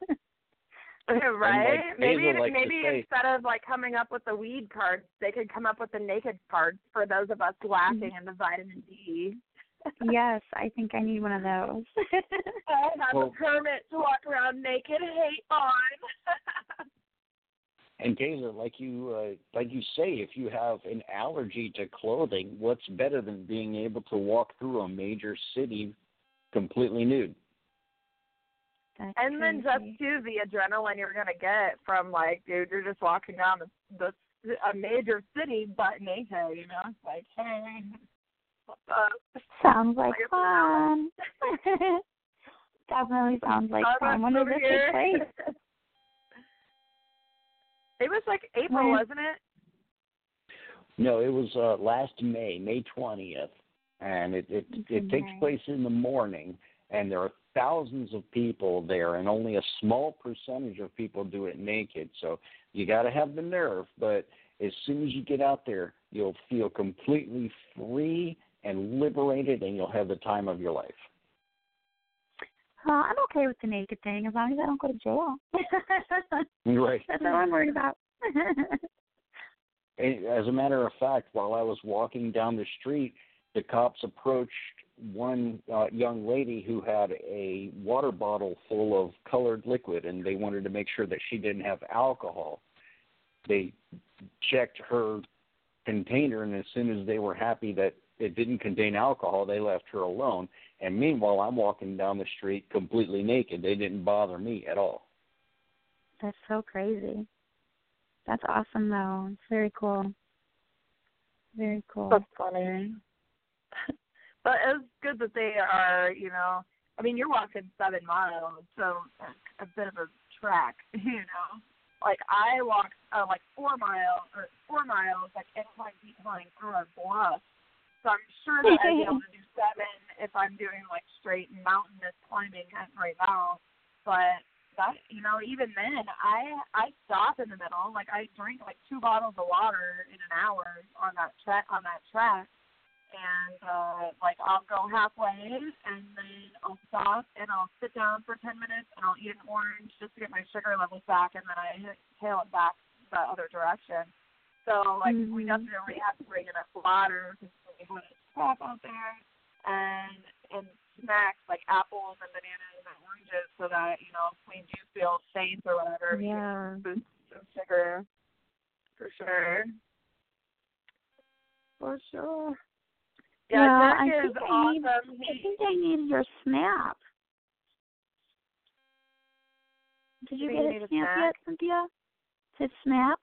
Right? Like maybe like maybe say, instead of like coming up with the weed cards, they could come up with the naked cards for those of us lacking in the vitamin D. Yes, I think I need one of those. I have well, a permit to walk around naked. Hate on. And Taylor, like you uh, like you say, if you have an allergy to clothing, what's better than being able to walk through a major city completely nude? That's and then just crazy. too the adrenaline you're gonna get from like, dude, you're just walking down the, the a major city butt naked, you know? It's like, hey, what's up? Sounds like Like, fun. Definitely sounds like I'm fun. When does over this here. take place? It was like April, When? wasn't it? No, it was uh, last May, May twentieth, and it it, it takes May. place in the morning, and there are thousands of people there, and only a small percentage of people do it naked. So you got to have the nerve, but as soon as you get out there, you'll feel completely free and liberated, and you'll have the time of your life. Uh, I'm okay with the naked thing as long as I don't go to jail. Right. That's all I'm worried about. As a matter of fact, while I was walking down the street, the cops approached one uh, young lady who had a water bottle full of colored liquid, and they wanted to make sure that she didn't have alcohol. They checked her container, and as soon as they were happy that it didn't contain alcohol, they left her alone. And meanwhile, I'm walking down the street completely naked. They didn't bother me at all. That's so crazy. That's awesome, though. It's very cool. Very cool. That's funny. But it's good that they are, you know, I mean, you're walking seven miles, so a bit of a track, you know. Like I walked uh, like four miles or four miles like incline decline through a bluff. So I'm sure that I'd be able to do seven if I'm doing like straight mountainous climbing right now. But that, you know, even then I I stop in the middle. Like I drink like two bottles of water in an hour on that track on that track. And, uh, like, I'll go halfway, and then I'll stop, and I'll sit down for ten minutes, and I'll eat an orange just to get my sugar levels back, and then I tail it back the other direction. So, like, mm-hmm. we definitely have to bring enough water because we have stuff out there, and, and snacks like apples and bananas and oranges so that, you know, if we do feel safe or whatever, yeah. we can boost some sugar, for sure. For sure. Yeah, well, Dirk I is think I awesome. need, I think I need your snap. Did you, you get a snap, snap yet, Cynthia? Did snap?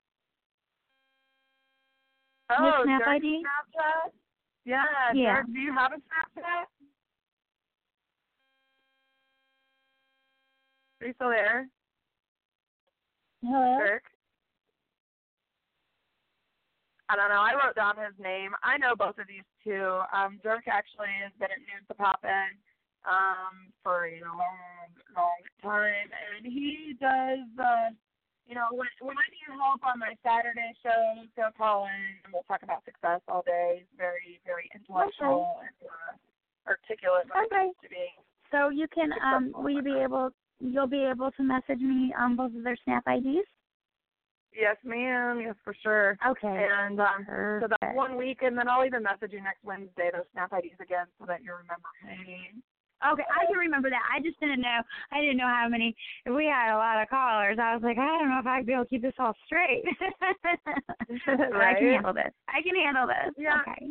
Oh, your snap Dirk's I D? Snapchat? Yeah, yeah. Dirk, do you have a Snapchat? Are you still there? Hello? Dirk? I don't know. I wrote down his name. I know both of these two. Um, Dirk actually has been at News to Poppin' um, for you know a long, long time, and he does. Uh, you know, when when I need help on my Saturday show, so call in, and we'll talk about success all day. He's very, very intellectual okay. and uh, articulate when okay. it comes to being. So you can um, will you be able? You'll be able to message me on both of their Snap I Ds. Yes, ma'am. Yes, for sure. Okay. And um, so that's one week, and then I'll even message you next Wednesday those Snap I Ds again so that you remember. Hey. Okay, I can remember that. I just didn't know. I didn't know how many. If we had a lot of callers, I was like, I don't know if I'd be able to keep this all straight. Right? I can handle this. I can handle this. Yeah. Okay.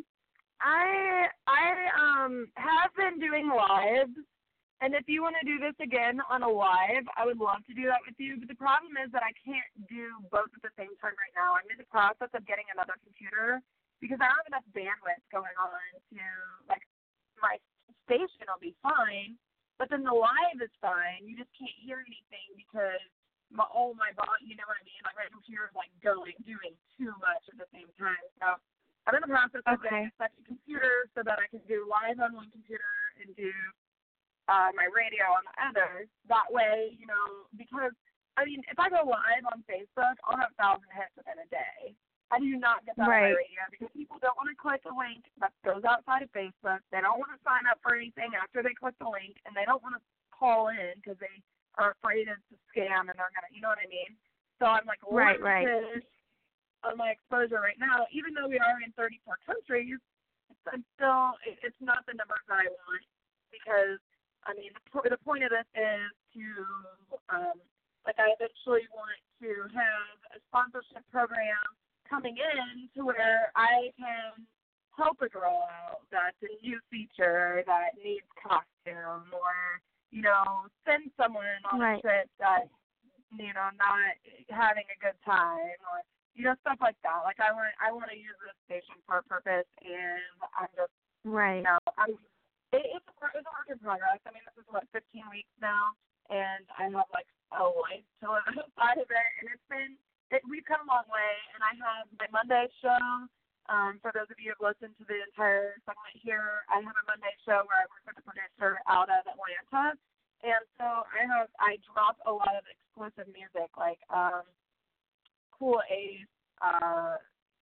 I I um have been doing lives. And if you want to do this again on a live, I would love to do that with you. But the problem is that I can't do both at the same time right now. I'm in the process of getting another computer because I don't have enough bandwidth going on to, like, my station will be fine, but then the live is fine. You just can't hear anything because, my, oh, my body, you know what I mean? Like, my computer is, like, going, doing too much at the same time. So I'm in the process of okay. getting a second computer so that I can do live on one computer and do Uh, my radio on the other. That way, you know, because, I mean, if I go live on Facebook, I'll have a thousand hits within a day. I do not get that right. on my radio because people don't want to click a link that goes outside of Facebook. They don't want to sign up for anything after they click the link, and they don't want to call in because they are afraid it's a scam and they're going to, you know what I mean? So I'm like right, limited right. on my exposure right now. Even though we are in thirty-four countries, I'm still, it's not the numbers that I want because I mean, the point of this is to, um, like, I eventually want to have a sponsorship program coming in to where I can help a girl out that's a new feature that needs costume or, you know, send someone on right. a trip that's, you know, not having a good time or, you know, stuff like that. Like, I want, I want to use this station for a purpose, and I'm just, right. you know, I'm It, it's, a, it's a work in progress. I mean, this is, what, fifteen weeks now, and I have, like, a life to live outside of it, and it's been, it, we've come a long way, and I have my Monday show. Um, for those of you who have listened to the entire segment here, I have a Monday show where I work with a producer out of Atlanta, and so I have, I drop a lot of exclusive music, like um, Cool Ace, uh,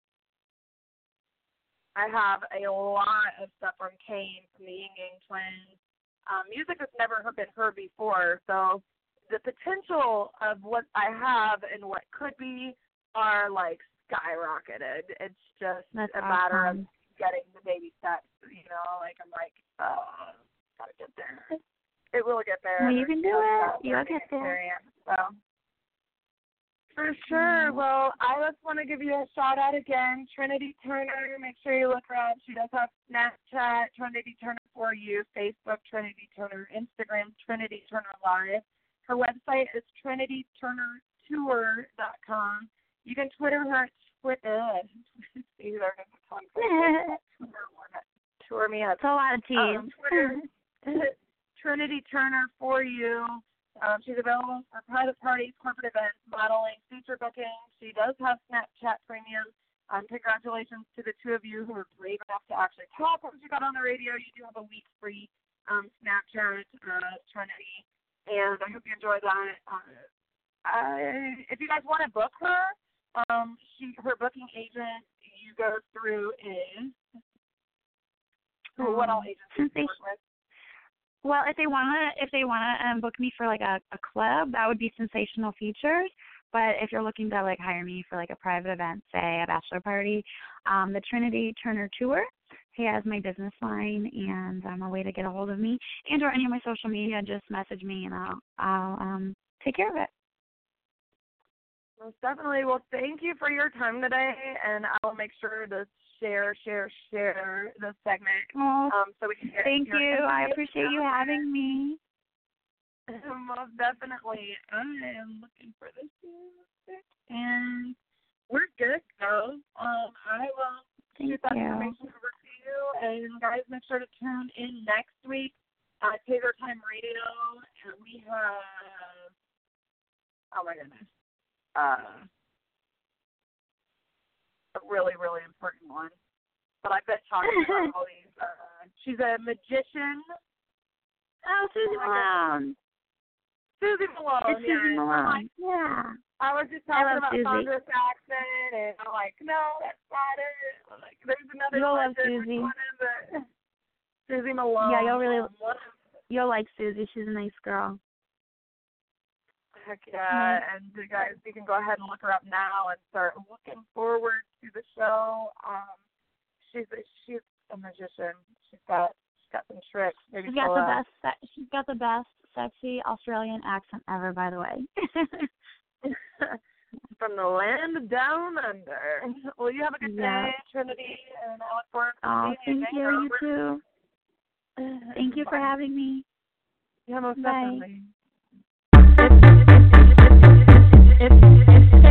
I have a lot of stuff from Kane, from the Ying Yang Twins. Um, music that's never been heard before. So the potential of what I have and what could be are, like, skyrocketed. It's just that's a awesome. matter of getting the baby steps, you know. Like, I'm like, oh, gotta get there. It will get there. Well, you can do it. You'll get there. So. For sure. Well, I just want to give you a shout out again. Trinity Turner, make sure you look her up. She does have Snapchat, Trinity Turner for you, Facebook, Trinity Turner, Instagram, Trinity Turner Live. Her website is trinity turner tour dot com. You can Twitter her at Twitter. Tour me up. It's a lot of T's. Um, Twitter, Trinity Turner for you. Um, she's available for private parties, corporate events, modeling, feature booking. She does have Snapchat Premium. Um, congratulations to the two of you who were brave enough to actually talk once you got on the radio. You do have a week free um, Snapchat uh, Trinity, and I hope you enjoy that. Uh, I, if you guys want to book her, um, she her booking agent you go through is um, what all agents do you work with? Well, if they wanna if they wanna um, book me for like a, a club, that would be Sensational Features. But if you're looking to like hire me for like a private event, say a bachelor party, um, the Trinity Turner Tour, he has my business line and um, a way to get a hold of me, and or any of my social media, just message me and I'll I'll um, take care of it. Most definitely. Well, thank you for your time today, and I'll make sure to share, share, share this segment. Oh, um, so we can get thank your you. I information appreciate you out having me. there. Most definitely. I am looking for this here, and we're good to go. Um, I will Thank shoot that you. information over to you, and guys, make sure to tune in next week at Taser Time Radio, and we have, oh my goodness, uh, a really, really important one. But I've been talking about all these. Uh, she's a magician. Oh, Susie Malone. Susie Malone. It's yeah. Susie I'm Malone. like, Yeah. I was just I talking love about Susie. Sandra Saxon, and I'm like, no, that's not it. I'm like, there's another You'll love legend. Susie. One of the Susie Malone. Yeah, you'll really um, one of, you'll like Susie. She's a nice girl. heck yeah. And you guys, you can go ahead and look her up now and start looking forward to the show. Um, she's a, she's a magician. She's got she's got some tricks. Maybe She's got she'll, the uh, best. Se- she's got the best sexy Australian accent ever, by the way. from the land down under. Well, you have a good Yeah. day, Trinity, and I look forward to Oh, seeing thank you. you. again. You too. Thank you for Bye. having me. Yeah, most Bye. definitely.